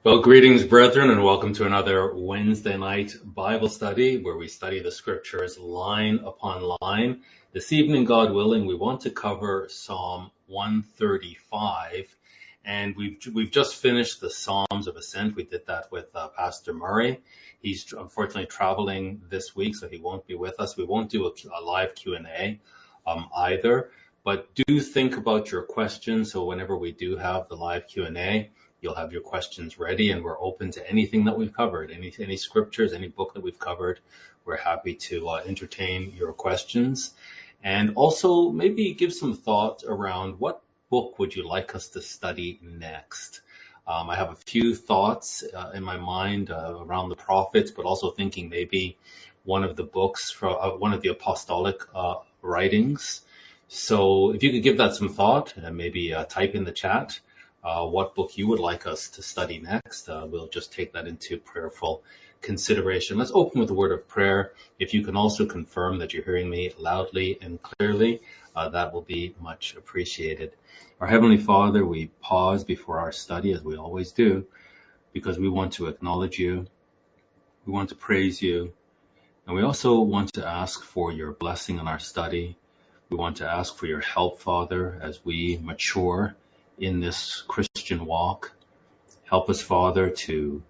Well, greetings, brethren, and welcome to another Wednesday night Bible study where we study the scriptures line upon line. This evening, God willing, we want to cover Psalm 135, and we've just finished the Psalms of Ascent. We did that with Pastor Murray. He's unfortunately traveling this week, so he won't be with us. We won't do a live Q&A either, but do think about your questions. So whenever we do have the live Q&A, you'll have your questions ready, and we're open to anything that we've covered, any scriptures, any book that we've covered. We're happy to entertain your questions, and also maybe give some thought around what book would you like us to study next. I have a few thoughts in my mind around the prophets, but also thinking maybe one of the books from one of the apostolic writings. So if you could give that some thought and maybe type in the chat what book you would like us to study next. We'll just take that into prayerful consideration. Let's open with a word of prayer. If you can also confirm that you're hearing me loudly and clearly, that will be much appreciated. Our Heavenly Father, we pause before our study, as we always do, because we want to acknowledge you, we want to praise you, and we also want to ask for your blessing on our study. We want to ask for your help, Father, as we mature in this Christian walk. Help us, Father, to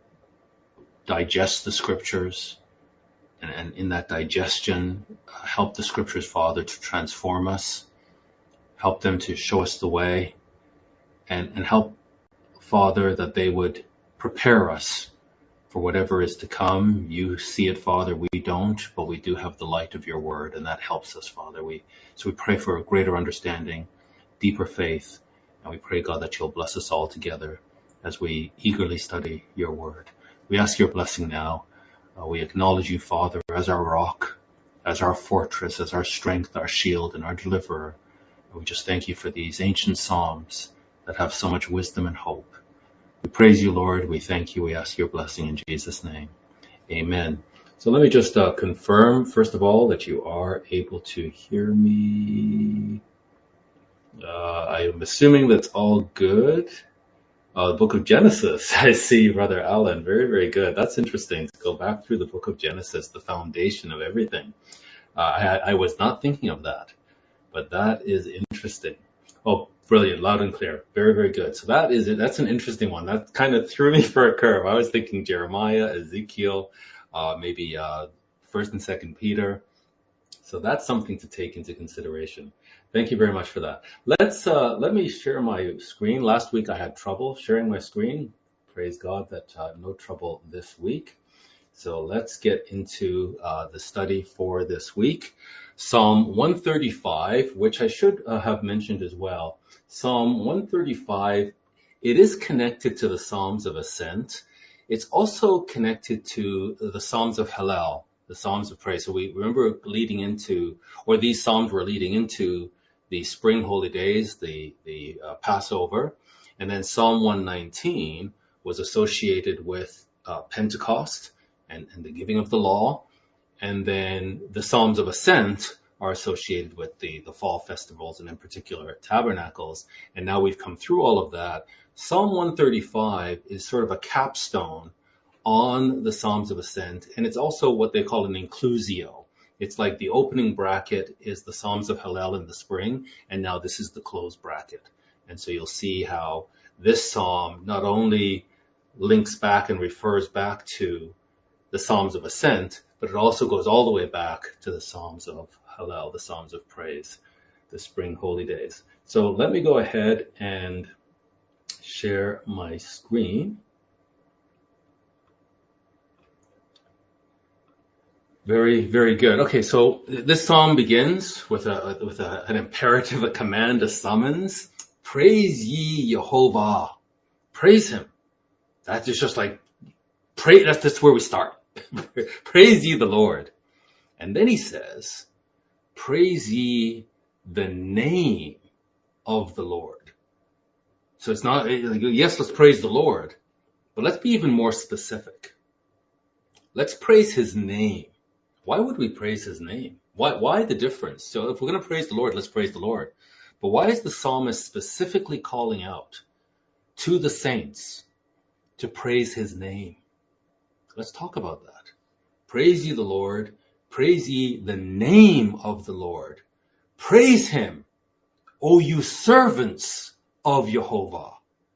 digest the scriptures, and in that digestion, help the scriptures, Father, to transform us. Help them to show us the way, and help, Father, that they would prepare us for whatever is to come. You see it, Father, we don't, but we do have the light of your word, and that helps us, Father. So we pray for a greater understanding, deeper faith, and we pray, God, that you'll bless us all together as we eagerly study your word. We ask your blessing now. We acknowledge you, Father, as our rock, as our fortress, as our strength, our shield, and our deliverer. And we just thank you for these ancient psalms that have so much wisdom and hope. We praise you, Lord. We thank you. We ask your blessing in Jesus' name. Amen. So let me just confirm, first of all, that you are able to hear me. I am assuming that's all good. The book of Genesis. I see, Brother Alan. Very, very good. That's interesting to go back through the book of Genesis, the foundation of everything. I was not thinking of that, but that is interesting. Oh, brilliant. Loud and clear. Very, very good. So that is it. That's an interesting one. That kind of threw me for a curve. I was thinking Jeremiah, Ezekiel, maybe 1st and 2nd Peter. So that's something to take into consideration. Thank you very much for that. Let me share my screen. Last week I had trouble sharing my screen. Praise God that no trouble this week. So let's get into the study for this week. Psalm 135, which I should have mentioned as well. Psalm 135, it is connected to the Psalms of Ascent. It's also connected to the Psalms of Hallel, the Psalms of Praise. So we remember these Psalms were leading into the spring holy days, the Passover, and then Psalm 119 was associated with Pentecost and the giving of the law, and then the Psalms of Ascent are associated with the fall festivals, and in particular tabernacles. And now we've come through all of that. Psalm 135 is sort of a capstone on the Psalms of Ascent, and it's also what they call an inclusio. It's like the opening bracket is the Psalms of Hallel in the spring, and now this is the close bracket. And so you'll see how this psalm not only links back and refers back to the Psalms of Ascent, but it also goes all the way back to the Psalms of Hallel, the Psalms of Praise, the spring holy days. So let me go ahead and share my screen. Very, very good. Okay, so this psalm begins with an imperative, a command, a summons. Praise ye Jehovah. Praise him. That is just like, that's where we start. Praise ye the Lord. And then he says, praise ye the name of the Lord. So it's not, yes, let's praise the Lord, but let's be even more specific. Let's praise his name. Why would we praise his name? Why the difference? So if we're going to praise the Lord, let's praise the Lord. But why is the psalmist specifically calling out to the saints to praise his name. Let's talk about that. Praise ye the Lord. Praise ye the name of the Lord. Praise him, O you servants of Yehovah.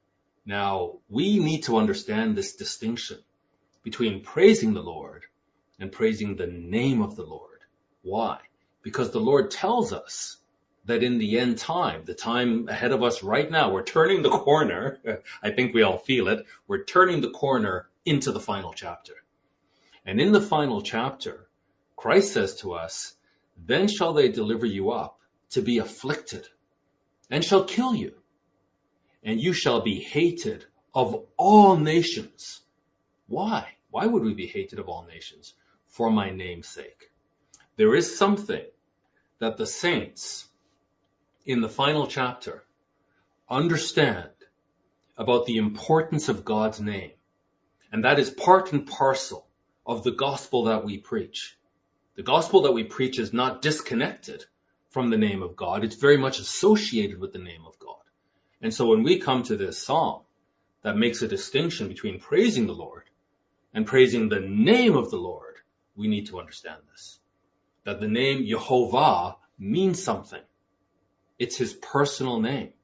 Now, we need to understand this distinction between praising the Lord and praising the name of the Lord. Why? Because the Lord tells us that in the end time, the time ahead of us right now, we're turning the corner. I think we all feel it. We're turning the corner into the final chapter. And in the final chapter, Christ says to us, then shall they deliver you up to be afflicted, and shall kill you, and you shall be hated of all nations. Why? Why would we be hated of all nations? For my name's sake. There is something that the saints in the final chapter understand about the importance of God's name. And that is part and parcel of the gospel that we preach. The gospel that we preach is not disconnected from the name of God. It's very much associated with the name of God. And so when we come to this psalm that makes a distinction between praising the Lord and praising the name of the Lord, we need to understand this. That the name Yehovah means something. It's his personal name.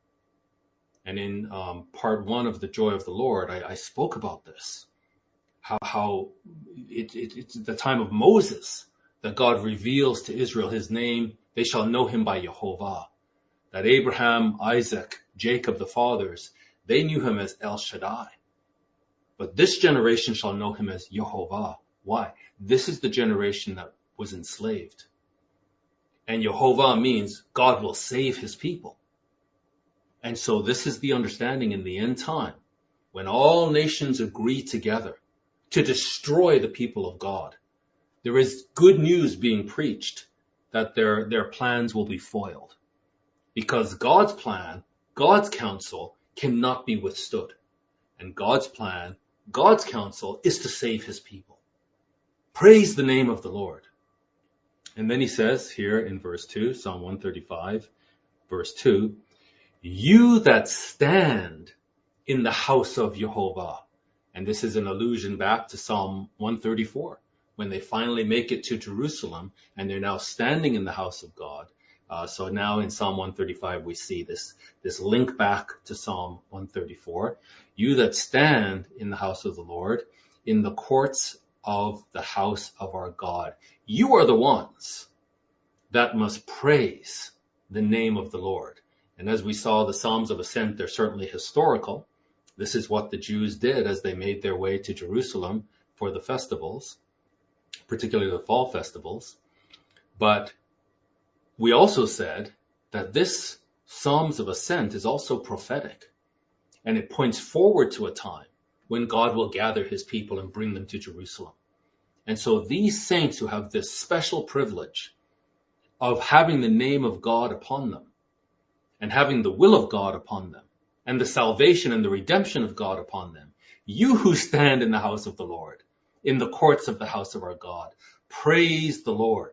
And in part 1 of the Joy of the Lord, I spoke about this. How it's the time of Moses that God reveals to Israel his name. They shall know him by Yehovah. That Abraham, Isaac, Jacob, the fathers, they knew him as El Shaddai. But this generation shall know him as Yehovah. Why? This is the generation that was enslaved. And Yehovah means God will save his people. And so this is the understanding in the end time, when all nations agree together to destroy the people of God. There is good news being preached that their plans will be foiled. Because God's plan, God's counsel cannot be withstood. And God's plan, God's counsel is to save his people. Praise the name of the Lord. And then he says here in verse 2, Psalm 135, verse 2, you that stand in the house of Yehovah. And this is an allusion back to Psalm 134, when they finally make it to Jerusalem and they're now standing in the house of God. So now in Psalm 135, we see this link back to Psalm 134. You that stand in the house of the Lord, in the courts of the house of our God. You are the ones that must praise the name of the Lord. And as we saw, the Psalms of Ascent, they're certainly historical. This is what the Jews did as they made their way to Jerusalem for the festivals, particularly the fall festivals. But we also said that this Psalms of Ascent is also prophetic, and it points forward to a time when God will gather his people and bring them to Jerusalem. And so these saints who have this special privilege of having the name of God upon them and having the will of God upon them and the salvation and the redemption of God upon them, you who stand in the house of the Lord, in the courts of the house of our God, praise the Lord.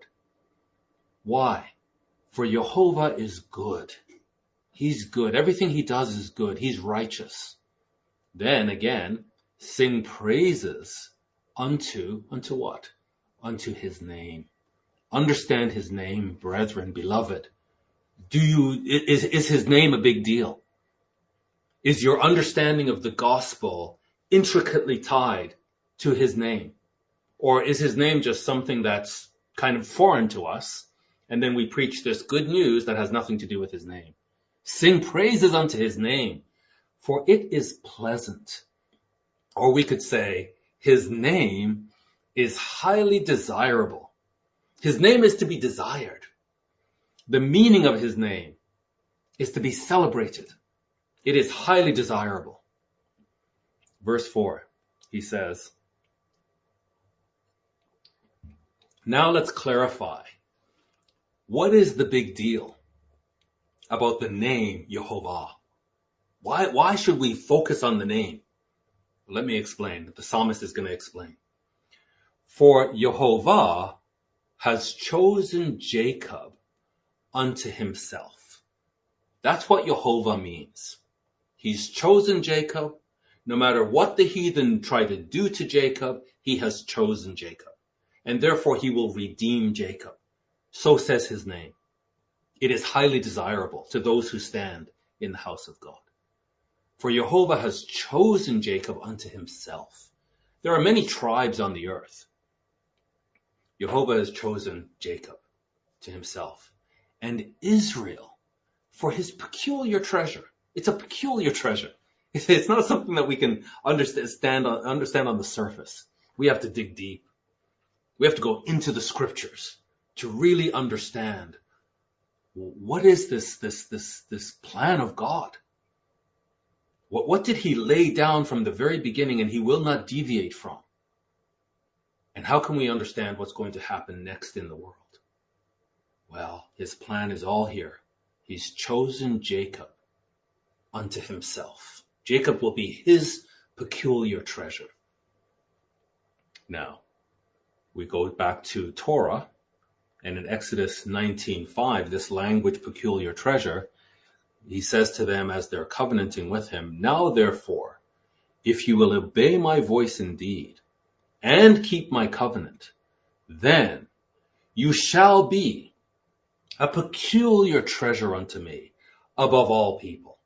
Why? For Yehovah is good. He's good. Everything he does is good. He's righteous. Then again, sing praises unto what? Unto his name. Understand his name, brethren, beloved. Is his name a big deal? Is your understanding of the gospel intricately tied to his name? Or is his name just something that's kind of foreign to us, and then we preach this good news that has nothing to do with his name? Sing praises unto his name, for it is pleasant. Or we could say, his name is highly desirable. His name is to be desired. The meaning of his name is to be celebrated. It is highly desirable. Verse 4, he says, now let's clarify. What is the big deal about the name Yehovah? Why should we focus on the name? Let me explain. The psalmist is going to explain. For Yehovah has chosen Jacob unto himself. That's what Yehovah means. He's chosen Jacob No matter what the heathen try to do to Jacob, he has chosen Jacob. And therefore he will redeem Jacob. So says his name. It is highly desirable to those who stand in the house of God. For Jehovah has chosen Jacob unto himself. There are many tribes on the earth. Jehovah has chosen Jacob to himself, and Israel for his peculiar treasure. It's a peculiar treasure. It's not something that we can understand on the surface. We have to dig deep. We have to go into the scriptures to really understand what is this plan of God. What did he lay down from the very beginning and he will not deviate from? And how can we understand what's going to happen next in the world? Well, his plan is all here. He's chosen Jacob unto himself. Jacob will be his peculiar treasure. Now, we go back to Torah, and in Exodus 19:5, this language, peculiar treasure, he says to them as they're covenanting with him, now therefore, if you will obey my voice indeed, and keep my covenant, then you shall be a peculiar treasure unto me above all people.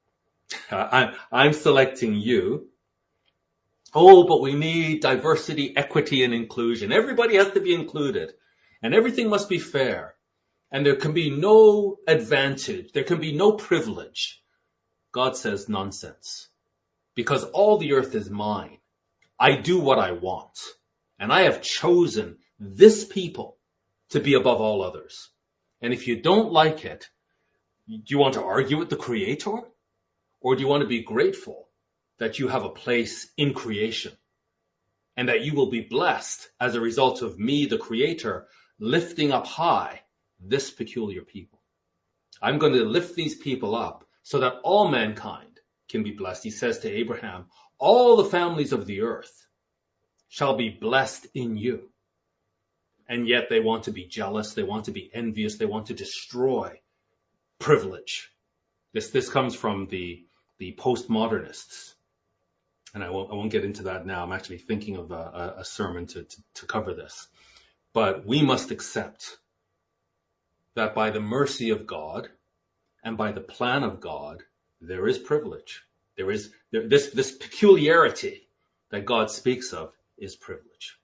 I'm selecting you. Oh, but we need diversity, equity, and inclusion. Everybody has to be included, and everything must be fair. And there can be no advantage. There can be no privilege. God says nonsense. Because all the earth is mine. I do what I want. And I have chosen this people to be above all others. And if you don't like it, do you want to argue with the Creator? Or do you want to be grateful that you have a place in creation? And that you will be blessed as a result of me, the Creator, lifting up high this peculiar people. I'm going to lift these people up so that all mankind can be blessed. He says to Abraham, all the families of the earth shall be blessed in you. And yet they want to be jealous. They want to be envious. They want to destroy privilege. This comes from the postmodernists. And I won't get into that now. I'm actually thinking of a sermon to cover this. But we must accept that by the mercy of God and by the plan of God, there is privilege. This peculiarity that God speaks of is privilege.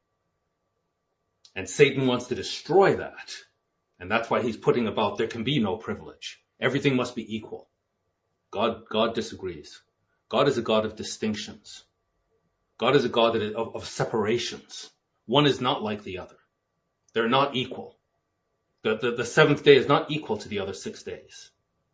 And Satan wants to destroy that. And that's why he's putting about there can be no privilege. Everything must be equal. God disagrees. God is a God of distinctions. God is a God of separations. One is not like the other. They're not equal. The seventh day is not equal to the other 6 days.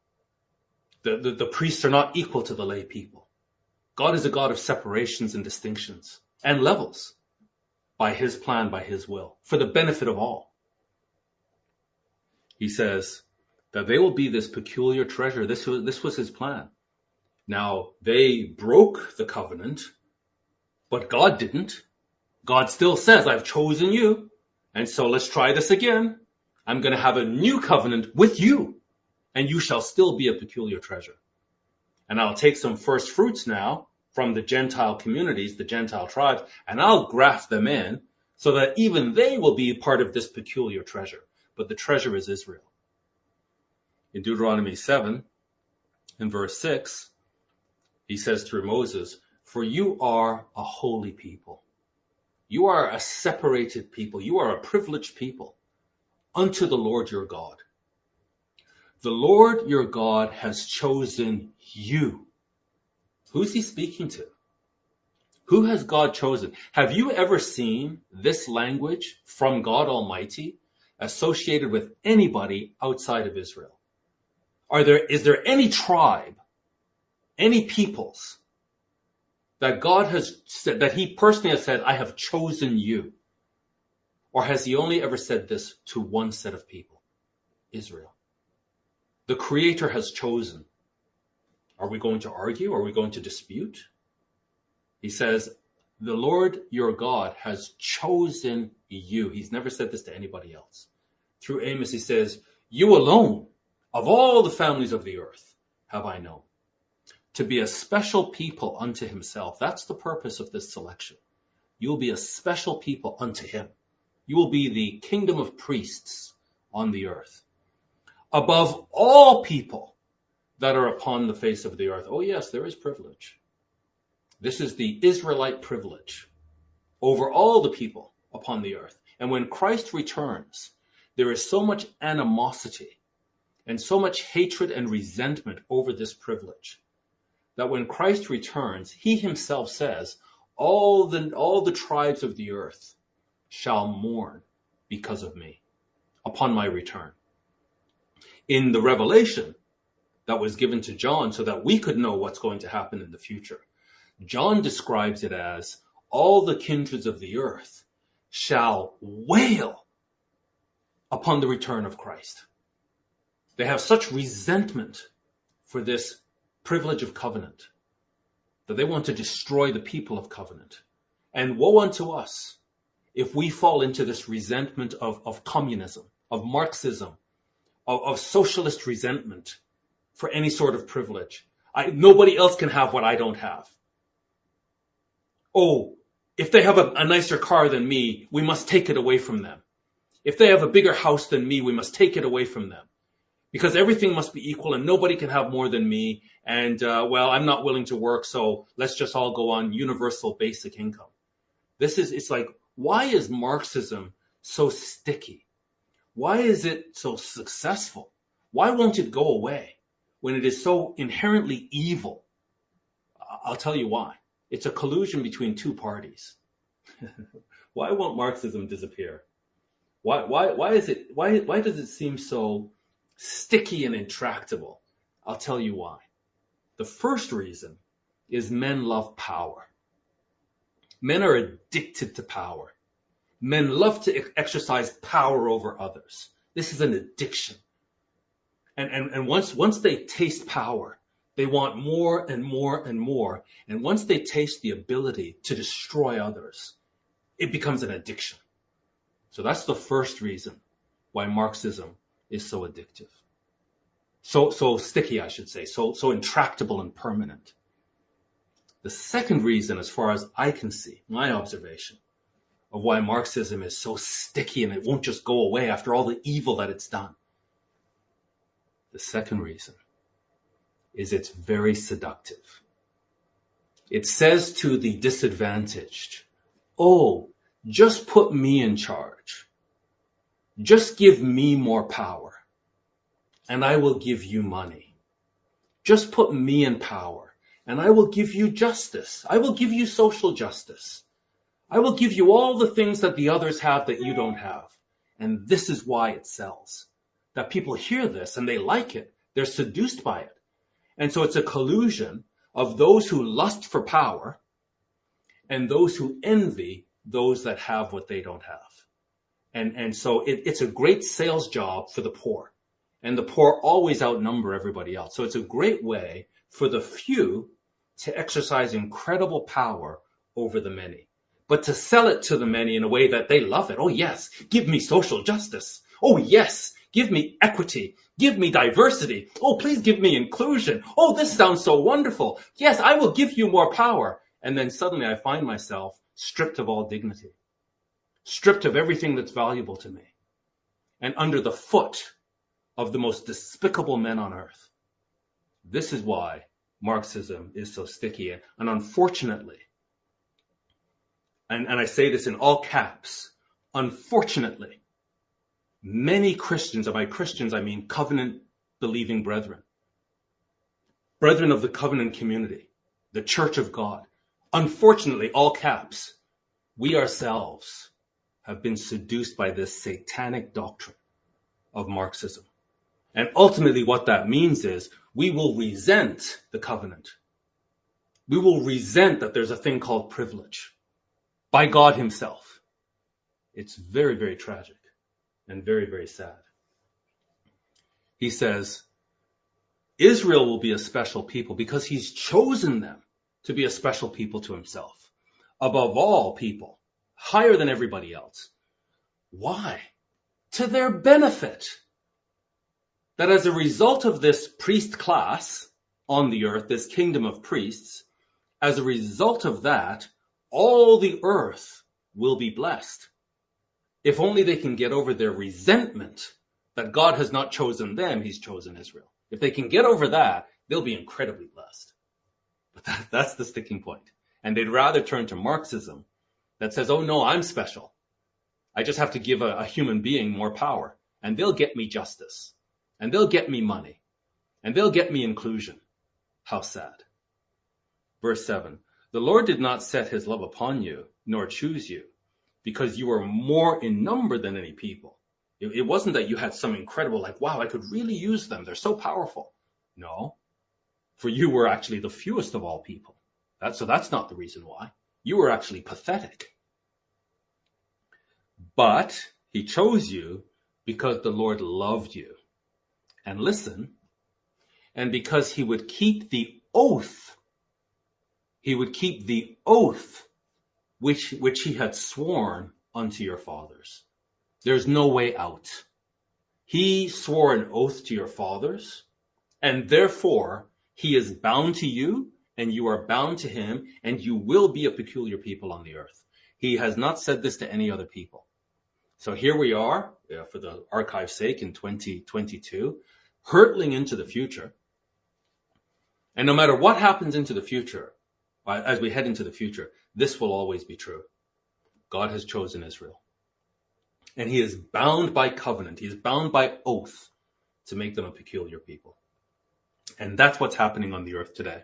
The priests are not equal to the lay people. God is a God of separations and distinctions and levels by his plan, by his will, for the benefit of all. He says that they will be this peculiar treasure. This was his plan. Now, they broke the covenant, but God didn't. God still says, I've chosen you, and so let's try this again. I'm going to have a new covenant with you, and you shall still be a peculiar treasure. And I'll take some first fruits now from the Gentile communities, the Gentile tribes, and I'll graft them in so that even they will be part of this peculiar treasure. But the treasure is Israel. In Deuteronomy 7, in verse 6, he says through Moses, for you are a holy people. You are a separated people. You are a privileged people unto the Lord your God. The Lord your God has chosen you. Who's he speaking to? Who has God chosen? Have you ever seen this language from God Almighty associated with anybody outside of Israel? Is there any tribe, any peoples that God has said, that he personally has said, I have chosen you? Or has he only ever said this to one set of people? Israel. The Creator has chosen. Are we going to argue? Are we going to dispute? He says, the Lord your God has chosen you. He's never said this to anybody else. Through Amos, he says, you alone, of all the families of the earth, have I known. to be a special people unto himself. That's the purpose of this selection. You will be a special people unto him. You will be the kingdom of priests on the earth, above all people that are upon the face of the earth. Oh yes, there is privilege. This is the Israelite privilege over all the people upon the earth. And when Christ returns, there is so much animosity and so much hatred and resentment over this privilege that when Christ returns, he himself says, all the tribes of the earth shall mourn because of me upon my return. In the revelation that was given to John so that we could know what's going to happen in the future, John describes it as all the kindreds of the earth shall wail upon the return of Christ. They have such resentment for this privilege of covenant that they want to destroy the people of covenant. And woe unto us if we fall into this resentment of communism, of Marxism, of socialist resentment for any sort of privilege. Nobody else can have what I don't have. Oh, if they have a nicer car than me, we must take it away from them. If they have a bigger house than me, we must take it away from them. Because everything must be equal and nobody can have more than me. And, I'm not willing to work, so let's just all go on universal basic income. It's like, why is Marxism so sticky? Why is it so successful? Why won't it go away when it is so inherently evil? I'll tell you why. It's a collusion between two parties. Why won't Marxism disappear? Why does it seem so sticky and intractable? I'll tell you why. The first reason is men love power. Men are addicted to power. Men love to exercise power over others. This is an addiction. And once they taste power, they want more and more and more. And once they taste the ability to destroy others, it becomes an addiction. So that's the first reason why Marxism is so addictive. So sticky, I should say, so intractable and permanent. The second reason, as far as I can see, my observation of why Marxism is so sticky and it won't just go away after all the evil that it's done. The second reason is it's very seductive. It says to the disadvantaged, oh, just put me in charge. Just give me more power, and I will give you money. Just put me in power, and I will give you justice. I will give you social justice. I will give you all the things that the others have that you don't have. And this is why it sells. That people hear this and they like it. They're seduced by it. And so it's a collusion of those who lust for power and those who envy those that have what they don't have. And so it's a great sales job for the poor. And the poor always outnumber everybody else. So it's a great way for the few to exercise incredible power over the many. But to sell it to the many in a way that they love it. Oh yes, give me social justice. Oh yes, give me equity. Give me diversity. Oh, please give me inclusion. Oh, this sounds so wonderful. Yes, I will give you more power. And then suddenly I find myself stripped of all dignity, stripped of everything that's valuable to me, and under the foot of the most despicable men on earth. This is why Marxism is so sticky. And unfortunately, and I say this in all caps, unfortunately, many Christians, and by Christians I mean covenant-believing brethren of the covenant community, the Church of God, unfortunately, all caps, we ourselves have been seduced by this satanic doctrine of Marxism. And ultimately what that means is we will resent the covenant. We will resent that there's a thing called privilege by God himself. It's very, very tragic and very, very sad. He says, Israel will be a special people because he's chosen them to be a special people to himself, above all people, higher than everybody else. Why? To their benefit. That as a result of this priest class, on the earth, this kingdom of priests. As a result of that, all the earth will be blessed. If only they can get over their resentment that God has not chosen them, he's chosen Israel. If they can get over that, they'll be incredibly blessed. But that's the sticking point. And they'd rather turn to Marxism that says, oh no, I'm special. I just have to give a human being more power, and they'll get me justice, and they'll get me money, and they'll get me inclusion. How sad. Verse 7, the Lord did not set his love upon you, nor choose you, because you were more in number than any people. It wasn't that you had some incredible, like, wow, I could really use them. They're so powerful. No, for you were actually the fewest of all people. So that's not the reason why. You were actually pathetic. But he chose you because the Lord loved you. And listen, and because he would keep the oath, which he had sworn unto your fathers. There's no way out. He swore an oath to your fathers, and therefore he is bound to you, and you are bound to him, and you will be a peculiar people on the earth. He has not said this to any other people. So here we are, for the archive's sake, in 2022, hurtling into the future. And no matter what happens into the future, as we head into the future, this will always be true. God has chosen Israel. And he is bound by covenant. He is bound by oath to make them a peculiar people. And that's what's happening on the earth today.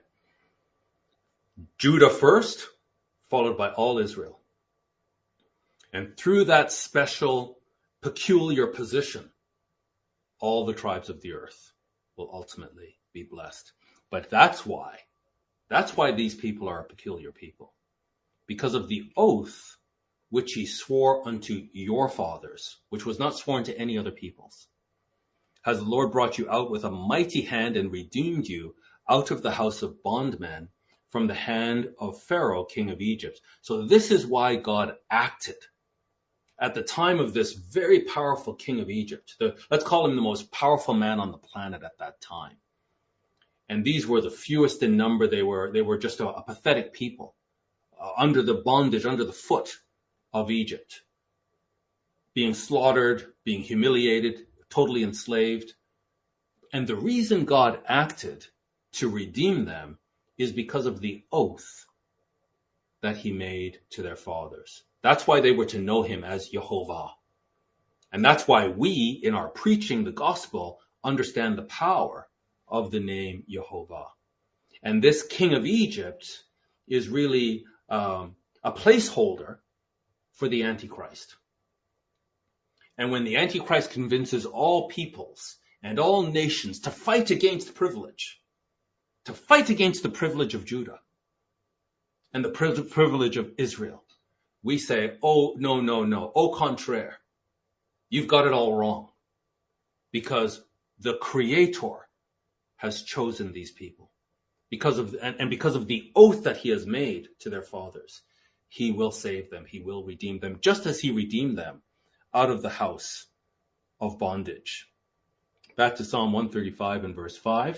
Judah first, followed by all Israel. And through that special, peculiar position, all the tribes of the earth will ultimately be blessed. But that's why these people are a peculiar people. Because of the oath which he swore unto your fathers, which was not sworn to any other peoples. Has the Lord brought you out with a mighty hand and redeemed you out of the house of bondmen from the hand of Pharaoh, king of Egypt. So this is why God acted at the time of this very powerful king of Egypt. Let's call him the most powerful man on the planet at that time. And these were the fewest in number. They were just a pathetic people under the bondage, under the foot of Egypt, being slaughtered, being humiliated, totally enslaved. And the reason God acted to redeem them is because of the oath that he made to their fathers. That's why they were to know him as Jehovah. And that's why we, in our preaching the gospel, understand the power of the name Jehovah. And this king of Egypt is really a placeholder for the Antichrist. And when the Antichrist convinces all peoples and all nations to fight against privilege, to fight against the privilege of Judah and the privilege of Israel, we say, oh, no, au contraire. You've got it all wrong, because the Creator has chosen these people because of the oath that he has made to their fathers. He will save them. He will redeem them, just as he redeemed them out of the house of bondage. Back to Psalm 135 and verse 5.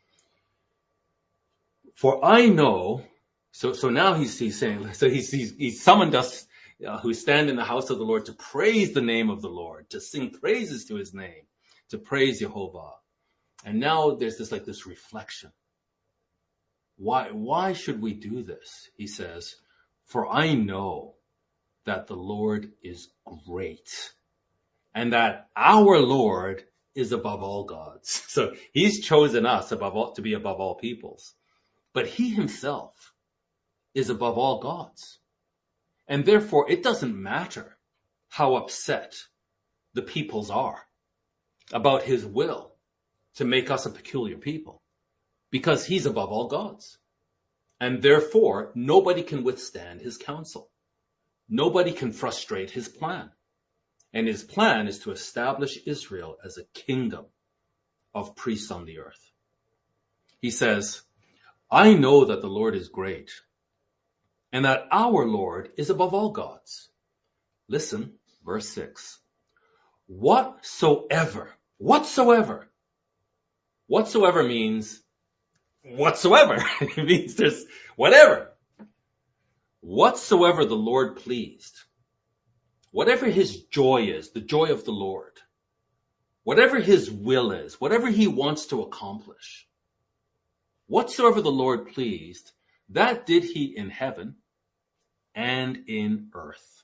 For I know, so now he's saying, so he's summoned us who stand in the house of the Lord to praise the name of the Lord, to sing praises to his name, to praise Jehovah. And now there's this reflection. Why should we do this? He says, for I know that the Lord is great, and that our Lord is above all gods. So he's chosen us to be above all peoples. But he himself is above all gods. And therefore, it doesn't matter how upset the peoples are about his will to make us a peculiar people, because he's above all gods. And therefore, nobody can withstand his counsel. Nobody can frustrate his plan. And his plan is to establish Israel as a kingdom of priests on the earth. He says, I know that the Lord is great, and that our Lord is above all gods. Listen, verse 6. Whatsoever means whatsoever. It means there's whatever. Whatsoever the Lord pleased. Whatever his joy is, the joy of the Lord. Whatever his will is, whatever he wants to accomplish. Whatsoever the Lord pleased, that did he in heaven and in earth.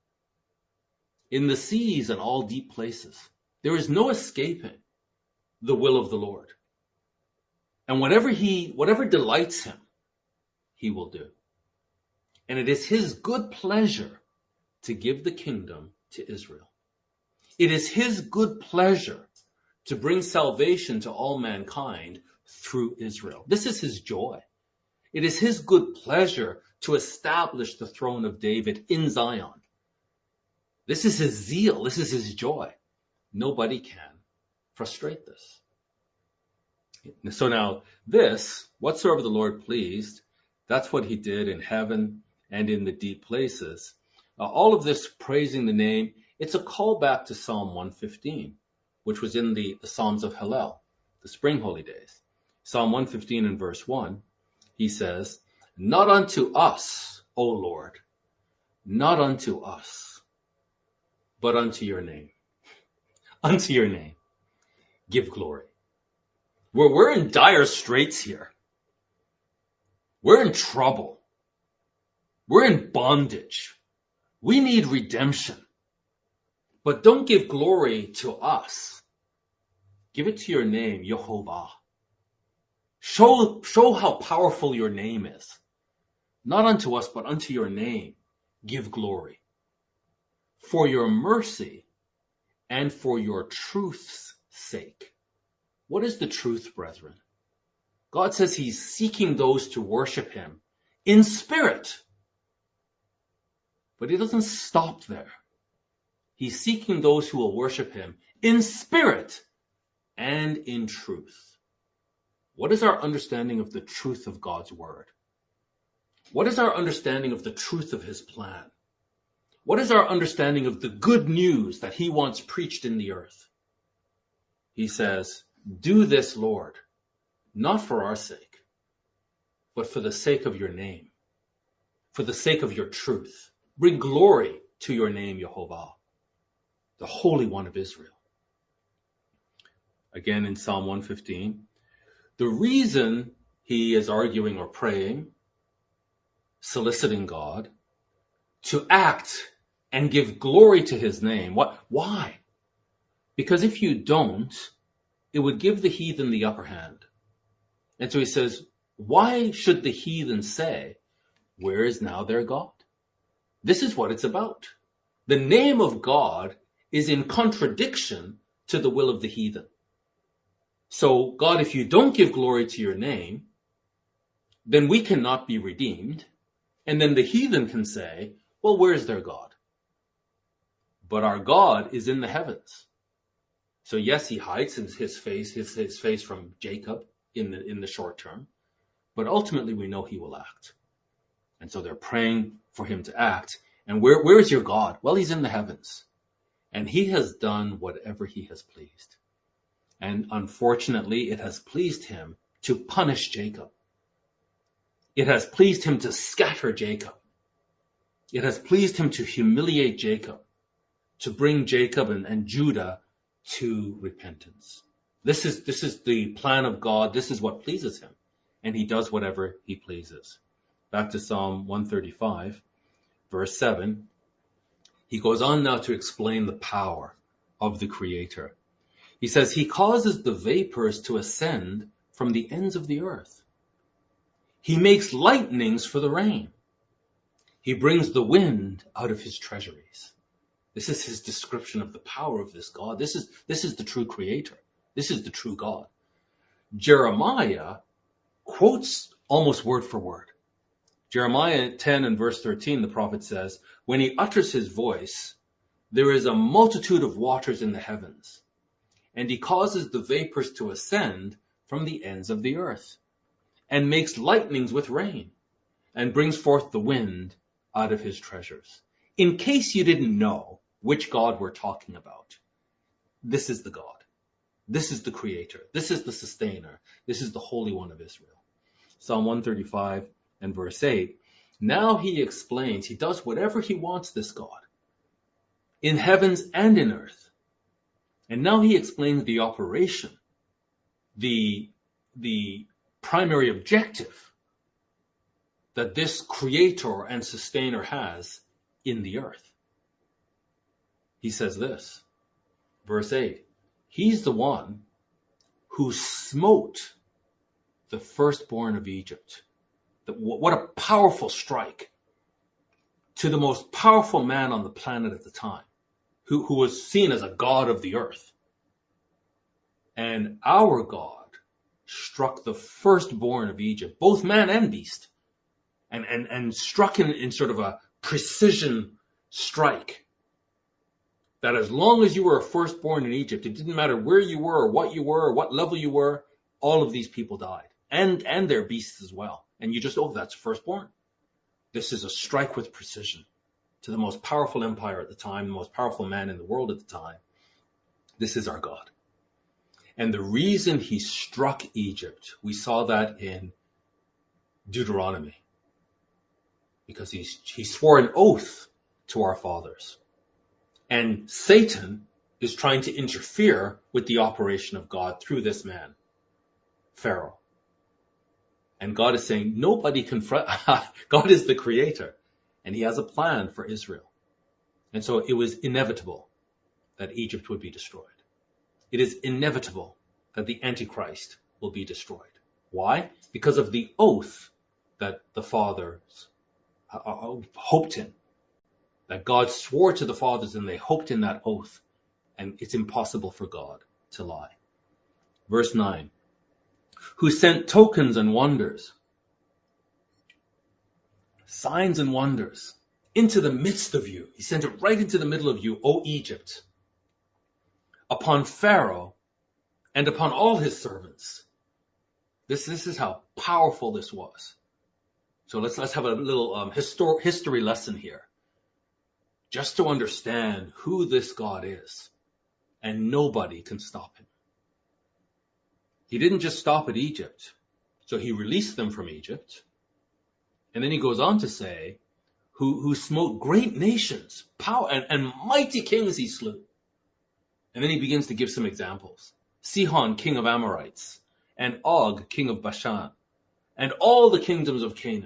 In the seas and all deep places. There is no escaping the will of the Lord. And whatever delights him, he will do. And it is his good pleasure to give the kingdom to Israel. It is his good pleasure to bring salvation to all mankind through Israel. This is his joy. It is his good pleasure to establish the throne of David in Zion. This is his zeal. This is his joy. Nobody can frustrate this. So now this, whatsoever the Lord pleased, that's what he did in heaven and in the deep places. All of this praising the name, it's a callback to Psalm 115, which was in the Psalms of Hallel, the spring holy days. Psalm 115 and verse 1, he says, not unto us, O Lord, not unto us, but unto your name. Unto your name, give glory. We're in dire straits here. We're in trouble. We're in bondage. We need redemption. But don't give glory to us. Give it to your name, Yehovah. Show how powerful your name is. Not unto us, but unto your name, give glory. For your mercy and for your truth's sake. What is the truth, brethren? God says he's seeking those to worship him in spirit. But he doesn't stop there. He's seeking those who will worship him in spirit and in truth. What is our understanding of the truth of God's word? What is our understanding of the truth of his plan? What is our understanding of the good news that he wants preached in the earth? He says, do this, Lord, not for our sake, but for the sake of your name, for the sake of your truth. Bring glory to your name, Yehovah, the Holy One of Israel. Again, in Psalm 115, the reason he is arguing or praying, soliciting God, to act and give glory to his name. Why? Because if you don't, it would give the heathen the upper hand. And so he says, why should the heathen say, where is now their God? This is what it's about. The name of God is in contradiction to the will of the heathen. So God, if you don't give glory to your name, then we cannot be redeemed. And then the heathen can say, well, where is their God? But our God is in the heavens. So yes, he hides his face from Jacob in the short term, but ultimately we know he will act. And so they're praying for him to act. And where is your God? Well, he's in the heavens. And he has done whatever he has pleased. And unfortunately, it has pleased him to punish Jacob. It has pleased him to scatter Jacob. It has pleased him to humiliate Jacob, to bring Jacob and Judah to repentance. This is the plan of God. This is what pleases him. And he does whatever he pleases. Back to Psalm 135, verse 7. He goes on now to explain the power of the Creator. He says, he causes the vapors to ascend from the ends of the earth. He makes lightnings for the rain. He brings the wind out of his treasuries. This is his description of the power of this God. This is the true Creator. This is the true God. Jeremiah quotes almost word for word. Jeremiah 10 and verse 13, the prophet says, when he utters his voice, there is a multitude of waters in the heavens, and he causes the vapors to ascend from the ends of the earth, and makes lightnings with rain, and brings forth the wind out of his treasures. In case you didn't know which God we're talking about, this is the God. This is the Creator. This is the Sustainer. This is the Holy One of Israel. Psalm 135 and verse 8. Now he explains, he does whatever he wants, this God, in heavens and in earth. And now he explains the operation, the primary objective that this creator and sustainer has in the earth. He says this, verse 8, he's the one who smote the firstborn of Egypt. What a powerful strike to the most powerful man on the planet at the time, who was seen as a god of the earth. And our God struck the firstborn of Egypt, both man and beast, and struck in sort of a precision strike. That as long as you were a firstborn in Egypt, it didn't matter where you were or what level you were, all of these people died. And their beasts as well. And you just, that's firstborn. This is a strike with precision to the most powerful empire at the time, the most powerful man in the world at the time. This is our God. And the reason he struck Egypt, we saw that in Deuteronomy, because he swore an oath to our fathers. And Satan is trying to interfere with the operation of God through this man, Pharaoh. And God is saying, nobody confront, God is the creator, and he has a plan for Israel. And so it was inevitable that Egypt would be destroyed. It is inevitable that the Antichrist will be destroyed. Why? Because of the oath that the fathers hoped in. That God swore to the fathers and they hoped in that oath. And it's impossible for God to lie. Verse 9. Who sent tokens and wonders, signs and wonders, into the midst of you. He sent it right into the middle of you, O Egypt, upon Pharaoh and upon all his servants. This is how powerful this was. So let's have a little history lesson here, just to understand who this God is, and nobody can stop him. He didn't just stop at Egypt. So he released them from Egypt. And then he goes on to say, who smote great nations, power and mighty kings he slew. And then he begins to give some examples. Sihon, king of Amorites, and Og, king of Bashan, and all the kingdoms of Canaan.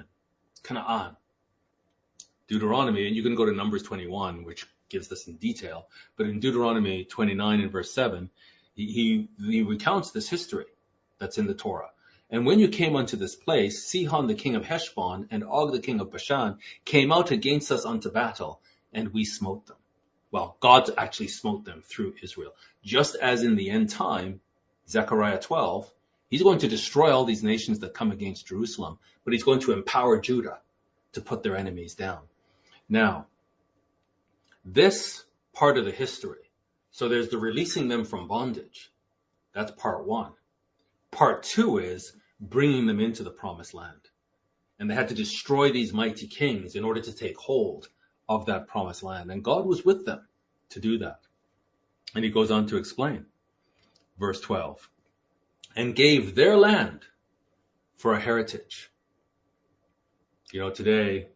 Deuteronomy, and you can go to Numbers 21, which gives this in detail. But in Deuteronomy 29 and verse 7, he recounts this history that's in the Torah. And when you came unto this place, Sihon the king of Heshbon and Og the king of Bashan came out against us unto battle, and we smote them. Well, God actually smote them through Israel. Just as in the end time, Zechariah 12, he's going to destroy all these nations that come against Jerusalem, but he's going to empower Judah to put their enemies down. Now, this part of the history, so there's the releasing them from bondage. That's part one. Part two is bringing them into the promised land. And they had to destroy these mighty kings in order to take hold of that promised land. And God was with them to do that. And he goes on to explain. Verse 12. And gave their land for a heritage. You know, today,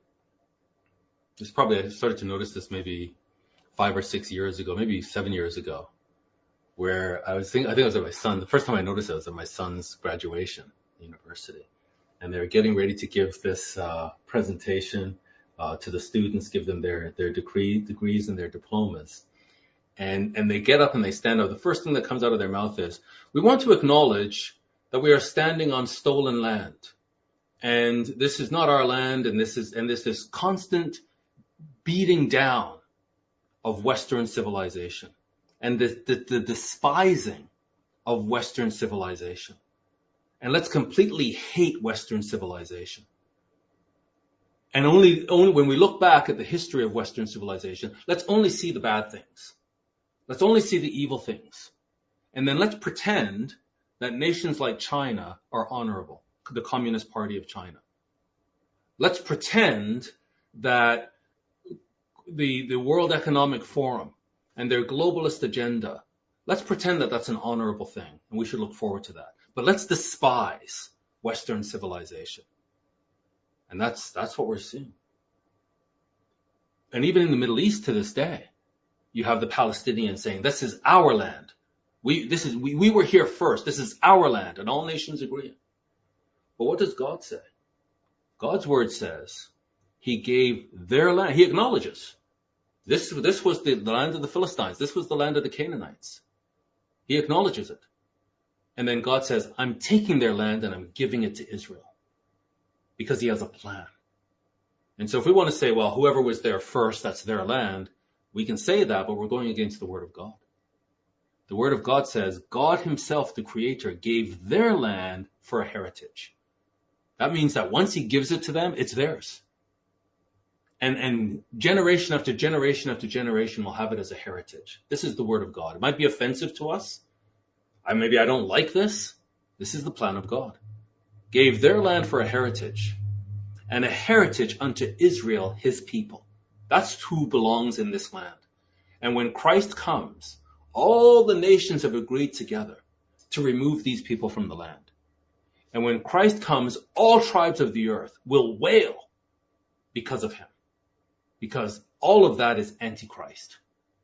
I started to notice this maybe 5 or 6 years ago, maybe 7 years ago, where I think it was at my son. The first time I noticed it was at my son's graduation at university. And they were getting ready to give this presentation to the students, give them their degrees and their diplomas. And they get up and they stand up. The first thing that comes out of their mouth is, we want to acknowledge that we are standing on stolen land. And this is not our land, and this is constant beating down of Western civilization and the despising of Western civilization. And let's completely hate Western civilization. And only when we look back at the history of Western civilization, let's only see the bad things. Let's only see the evil things. And then let's pretend that nations like China are honorable, the Communist Party of China. Let's pretend that the World Economic Forum and their globalist agenda, let's pretend that that's an honorable thing, and we should look forward to that. But let's despise Western civilization. And that's what we're seeing. And even in the Middle East to this day, you have the Palestinians saying, this is our land. We were here first. This is our land. And all nations agree. But what does God say? God's word says he gave their land. He acknowledges this was the land of the Philistines. This was the land of the Canaanites. He acknowledges it. And then God says, I'm taking their land and I'm giving it to Israel because he has a plan. And so if we want to say, well, whoever was there first, that's their land, we can say that, but we're going against the word of God. The word of God says God himself, the creator, gave their land for a heritage. That means that once he gives it to them, it's theirs. And generation after generation after generation will have it as a heritage. This is the word of God. It might be offensive to us. Maybe I don't like this. This is the plan of God. Gave their land for a heritage, and a heritage unto Israel, his people. That's who belongs in this land. And when Christ comes, all the nations have agreed together to remove these people from the land. And when Christ comes, all tribes of the earth will wail because of him. Because all of that is Antichrist.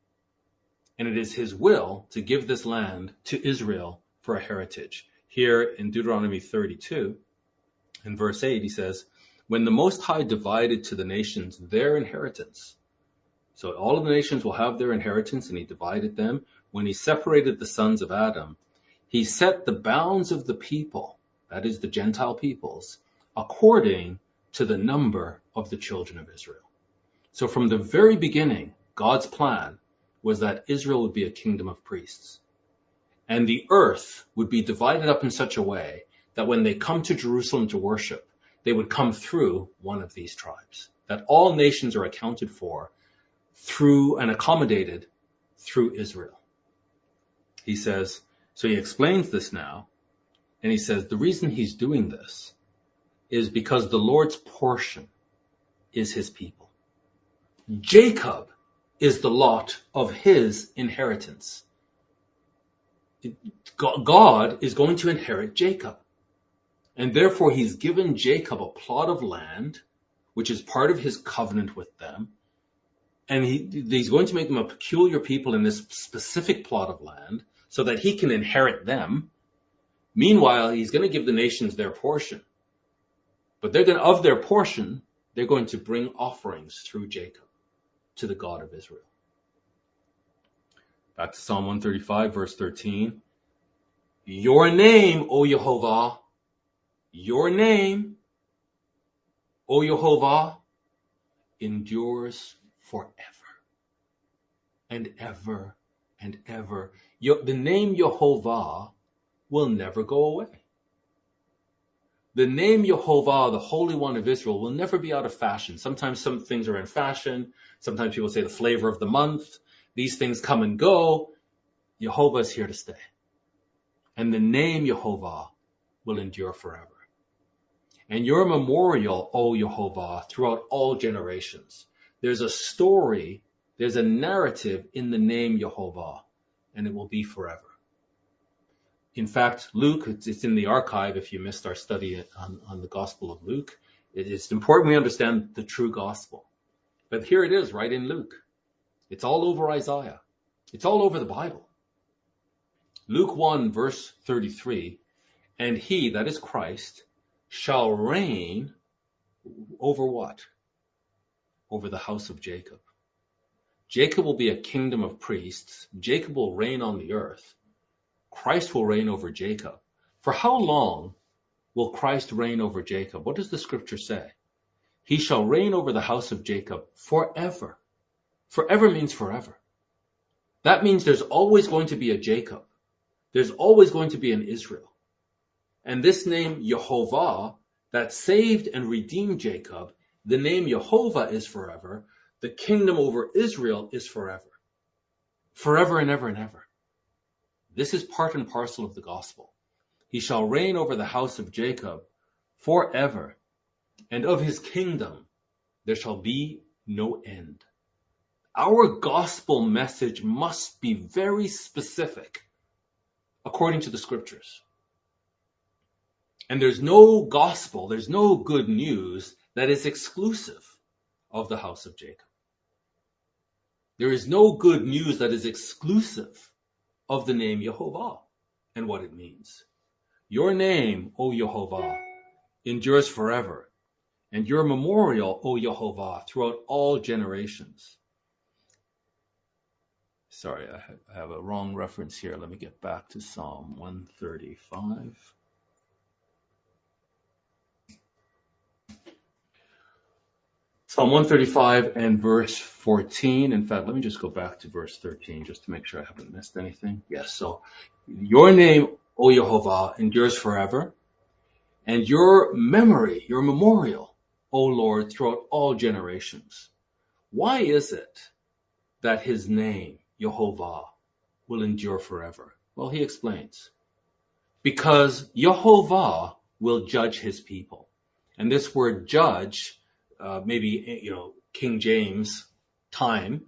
And it is his will to give this land to Israel for a heritage. Here in Deuteronomy 32, in verse 8, he says, when the Most High divided to the nations their inheritance. So all of the nations will have their inheritance, and he divided them. When he separated the sons of Adam, he set the bounds of the people, that is the Gentile peoples, according to the number of the children of Israel. So from the very beginning, God's plan was that Israel would be a kingdom of priests. And the earth would be divided up in such a way that when they come to Jerusalem to worship, they would come through one of these tribes. That all nations are accounted for through and accommodated through Israel. He says, so he explains this now, and he says the reason he's doing this is because the Lord's portion is his people. Jacob is the lot of his inheritance. God is going to inherit Jacob. And therefore he's given Jacob a plot of land, which is part of his covenant with them. And he's going to make them a peculiar people in this specific plot of land so that he can inherit them. Meanwhile, he's going to give the nations their portion. But of their portion, they're going to bring offerings through Jacob to the God of Israel. Back to Psalm 135, verse 13. Your name, O Yehovah, your name, O Yehovah, endures forever and ever and ever. The name Yehovah will never go away. The name Yehovah, the Holy One of Israel, will never be out of fashion. Sometimes some things are in fashion. Sometimes people say the flavor of the month. These things come and go. Yehovah is here to stay. And the name Yehovah will endure forever. And your memorial, O Yehovah, throughout all generations. There's a story, there's a narrative in the name Yehovah, and it will be forever. In fact, Luke, it's in the archive if you missed our study on the Gospel of Luke. It's important we understand the true gospel. But here it is, right in Luke. It's all over Isaiah. It's all over the Bible. Luke 1, verse 33, and he, that is Christ, shall reign over what? Over the house of Jacob. Jacob will be a kingdom of priests. Jacob will reign on the earth. Christ will reign over Jacob. For how long will Christ reign over Jacob? What does the scripture say? He shall reign over the house of Jacob forever. Forever means forever. That means there's always going to be a Jacob. There's always going to be an Israel. And this name Yehovah that saved and redeemed Jacob, the name Yehovah is forever. The kingdom over Israel is forever. Forever and ever and ever. This is part and parcel of the gospel. He shall reign over the house of Jacob forever, and of his kingdom there shall be no end. Our gospel message must be very specific according to the scriptures. And there's no gospel, there's no good news that is exclusive of the house of Jacob. There is no good news that is exclusive of the name Yehovah and what it means. Your name, O Yehovah, endures forever, and your memorial, O Yehovah, throughout all generations. Sorry, I have a wrong reference here. Let me get back to Psalm 135. Psalm 135 and verse 14. In fact, let me just go back to verse 13 just to make sure I haven't missed anything. Yes, so your name, O Yehovah, endures forever, and your memory, your memorial, O Lord, throughout all generations. Why is it that his name, Yehovah, will endure forever? Well, he explains. Because Yehovah will judge his people. And this word judge, maybe, King James time,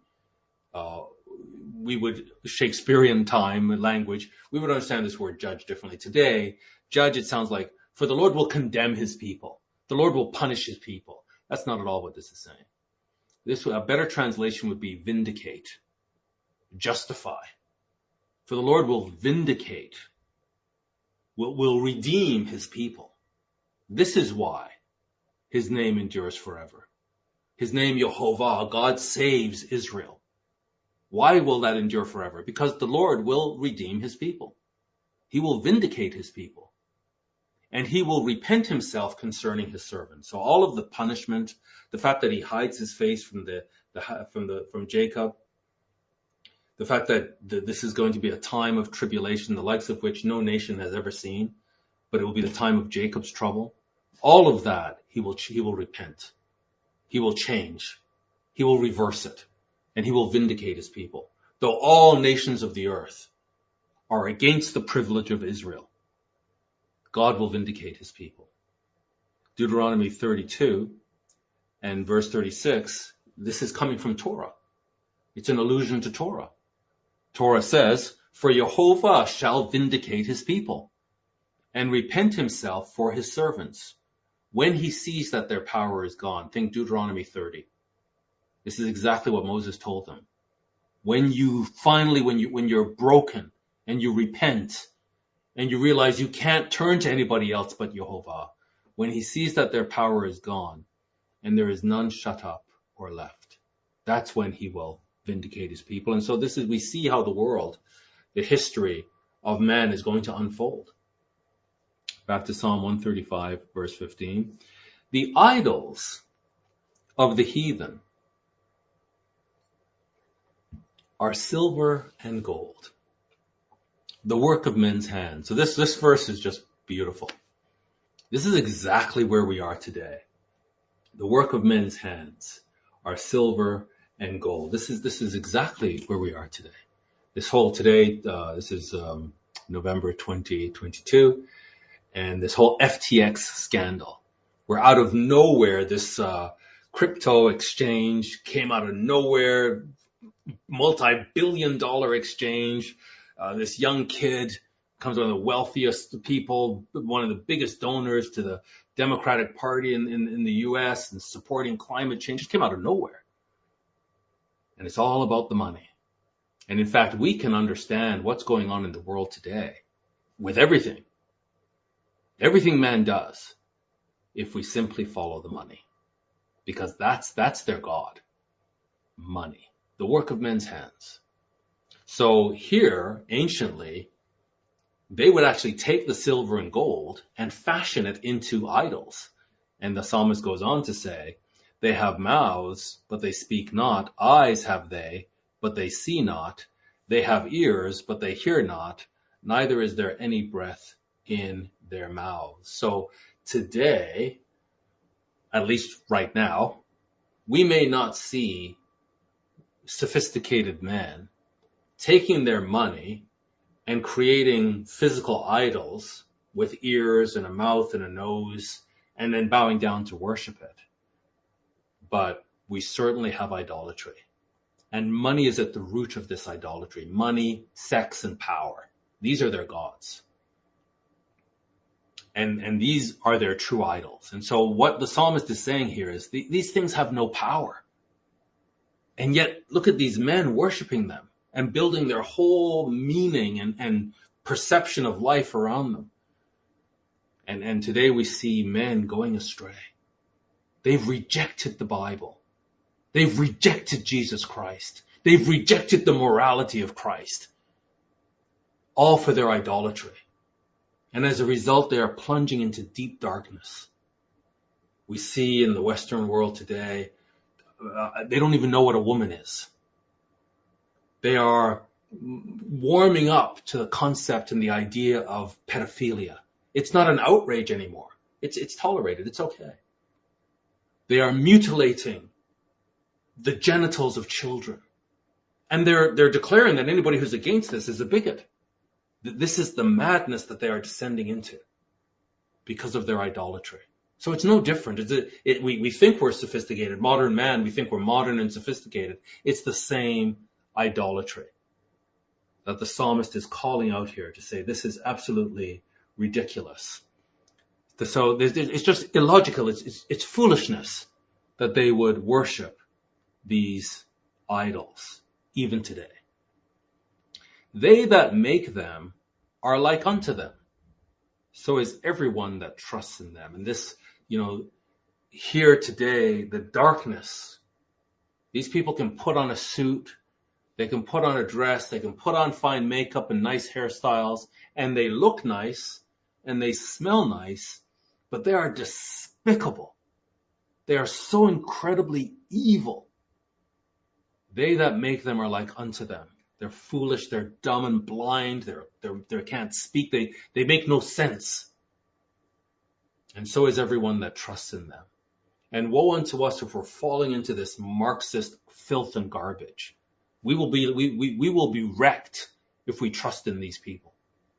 Shakespearean time language, we would understand this word judge differently. Today, judge, it sounds like, for the Lord will condemn his people. The Lord will punish his people. That's not at all what this is saying. A better translation would be vindicate, justify. For the Lord will vindicate, will redeem his people. This is why his name endures forever. His name, Yehovah, God saves Israel. Why will that endure forever? Because the Lord will redeem his people. He will vindicate his people. And he will repent himself concerning his servants. So all of the punishment, the fact that he hides his face from Jacob, the fact that this is going to be a time of tribulation, the likes of which no nation has ever seen, but it will be the time of Jacob's trouble. All of that, he will repent. He will change. He will reverse it. And he will vindicate his people. Though all nations of the earth are against the privilege of Israel, God will vindicate his people. Deuteronomy 32 and verse 36, this is coming from Torah. It's an allusion to Torah. Torah says, for Yehovah shall vindicate his people and repent himself for his servants when he sees that their power is gone. Think Deuteronomy 30. This is exactly what Moses told them. When you're broken and you repent and you realize you can't turn to anybody else but Yehovah, when he sees that their power is gone and there is none shut up or left, that's when he will vindicate his people. And so we see how the history of man is going to unfold. Back to Psalm 135, verse 15. The idols of the heathen are silver and gold, the work of men's hands. So this verse is just beautiful. This is exactly where we are today. The work of men's hands are silver and gold. This is exactly where we are today. This is November 2022, and this whole FTX scandal, where out of nowhere this crypto exchange came out of nowhere, multi-billion-dollar exchange. This young kid comes one of the wealthiest people, one of the biggest donors to the Democratic Party in the U.S. and supporting climate change. Just came out of nowhere. And it's all about the money. And in fact, we can understand what's going on in the world today with everything man does, if we simply follow the money. Because that's their God. Money. The work of men's hands. So here, anciently, they would actually take the silver and gold and fashion it into idols. And the psalmist goes on to say, they have mouths, but they speak not. Eyes have they, but they see not. They have ears, but they hear not. Neither is there any breath in their mouths. So today, at least right now, we may not see sophisticated men taking their money and creating physical idols with ears and a mouth and a nose and then bowing down to worship it. But we certainly have idolatry. And money is at the root of this idolatry. Money, sex, and power. These are their gods. And these are their true idols. And so what the psalmist is saying here is these things have no power. And yet look at these men worshiping them and building their whole meaning and perception of life around them. And today we see men going astray. They've rejected the Bible. They've rejected Jesus Christ. They've rejected the morality of Christ. All for their idolatry. And as a result, they are plunging into deep darkness. We see in the Western world today, they don't even know what a woman is. They are warming up to the concept and the idea of pedophilia. It's not an outrage anymore. It's tolerated. It's okay. They are mutilating the genitals of children. And they're declaring that anybody who's against this is a bigot. This is the madness that they are descending into because of their idolatry. So it's no different. We think we're sophisticated. Modern man, we think we're modern and sophisticated. It's the same idolatry that the psalmist is calling out here to say this is absolutely ridiculous. So it's just illogical. It's foolishness that they would worship these idols even today. They that make them are like unto them. So is everyone that trusts in them. And this, here today, the darkness, these people can put on a suit, they can put on a dress, they can put on fine makeup and nice hairstyles, and they look nice, and they smell nice, but they are despicable. They are so incredibly evil. They that make them are like unto them. They're foolish, they're dumb and blind, they can't speak, they make no sense. And so is everyone that trusts in them. And woe unto us if we're falling into this Marxist filth and garbage. We will be wrecked if we trust in these people.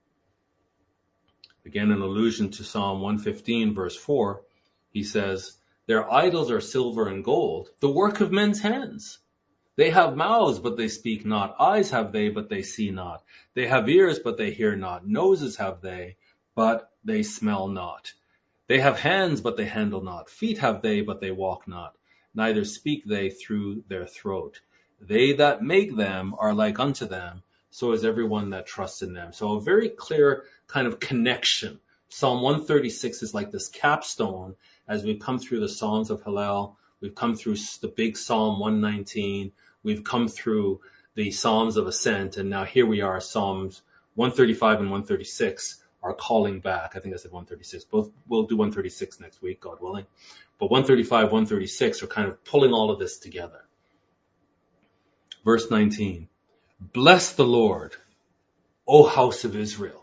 Again, an allusion to Psalm 115, verse 4, he says, their idols are silver and gold, the work of men's hands. They have mouths, but they speak not. Eyes have they, but they see not. They have ears, but they hear not. Noses have they, but they smell not. They have hands, but they handle not. Feet have they, but they walk not. Neither speak they through their throat. They that make them are like unto them. So is everyone that trusts in them. So a very clear kind of connection. Psalm 136 is like this capstone as we've come through the Psalms of Hallel. We've come through the big Psalm 119. We've come through the Psalms of Ascent. And now here we are, Psalms 135 and 136 are calling back. I think I said 136. We'll do 136 next week, God willing. But 135, 136 are kind of pulling all of this together. Verse 19. Bless the Lord, O house of Israel.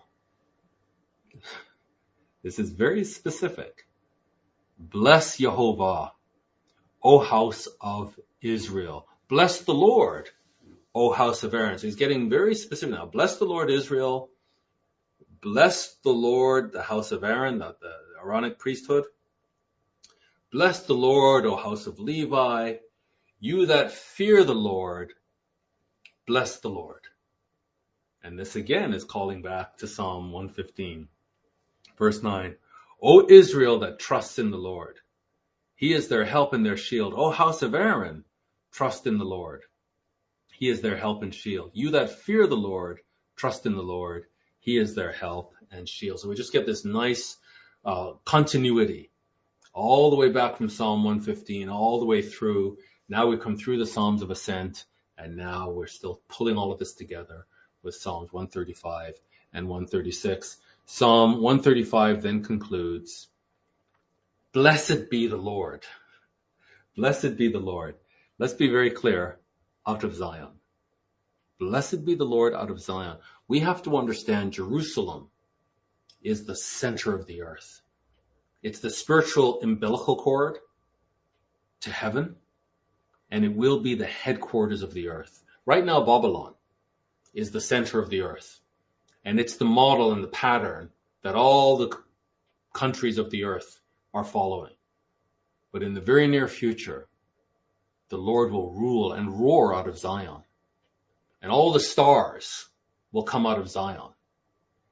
This is very specific. Bless Jehovah, O house of Israel. Bless the Lord, O house of Aaron. So he's getting very specific now. Bless the Lord, Israel. Bless the Lord, the house of Aaron, the Aaronic priesthood. Bless the Lord, O house of Levi. You that fear the Lord, bless the Lord. And this again is calling back to Psalm 115. Verse 9. O Israel that trusts in the Lord. He is their help and their shield. O house of Aaron, trust in the Lord. He is their help and shield. You that fear the Lord, trust in the Lord. He is their help and shield. So we just get this nice continuity all the way back from Psalm 115, all the way through. Now we come through the Psalms of Ascent, and now we're still pulling all of this together with Psalms 135 and 136. Psalm 135 then concludes, blessed be the Lord. Blessed be the Lord. Let's be very clear, out of Zion. Blessed be the Lord out of Zion. We have to understand Jerusalem is the center of the earth. It's the spiritual umbilical cord to heaven, and it will be the headquarters of the earth. Right now, Babylon is the center of the earth, and it's the model and the pattern that all the countries of the earth are following. But in the very near future, the Lord will rule and roar out of Zion, and all the stars will come out of Zion.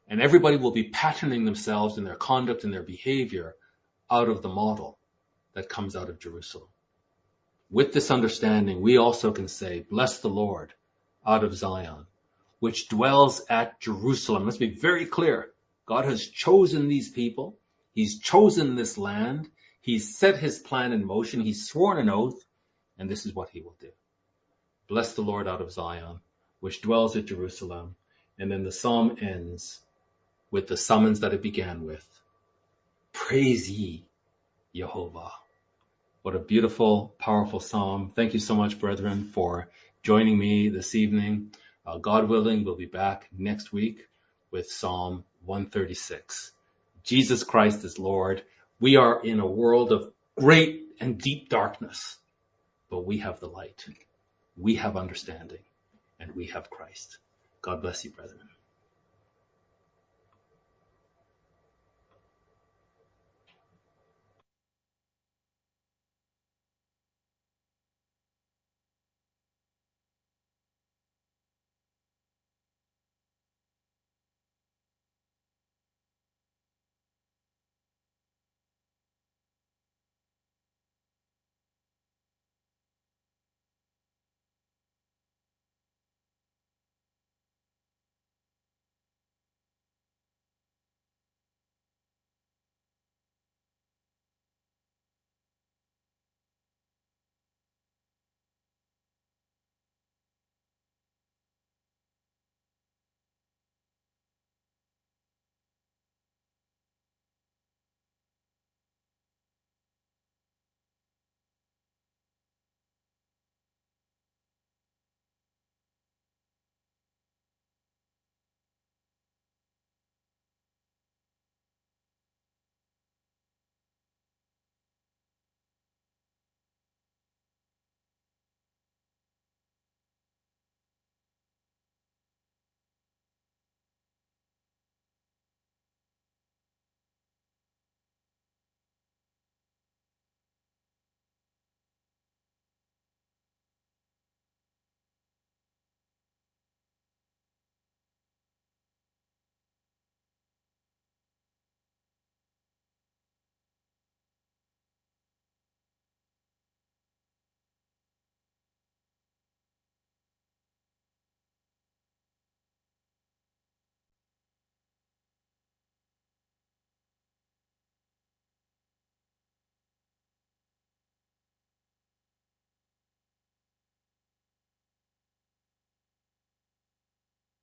And everybody will be patterning themselves in their conduct and their behavior out of the model that comes out of Jerusalem. With this understanding, we also can say, bless the Lord out of Zion, which dwells at Jerusalem. Let's be very clear. God has chosen these people. He's chosen this land. He's set his plan in motion. He's sworn an oath, and this is what he will do. Bless the Lord out of Zion, which dwells at Jerusalem. And then the psalm ends with the summons that it began with. Praise ye Jehovah. What a beautiful, powerful psalm. Thank you so much, brethren, for joining me this evening. God willing, we'll be back next week with Psalm 136. Jesus Christ is Lord. We are in a world of great and deep darkness, but we have the light. We have understanding, and we have Christ. God bless you, brethren.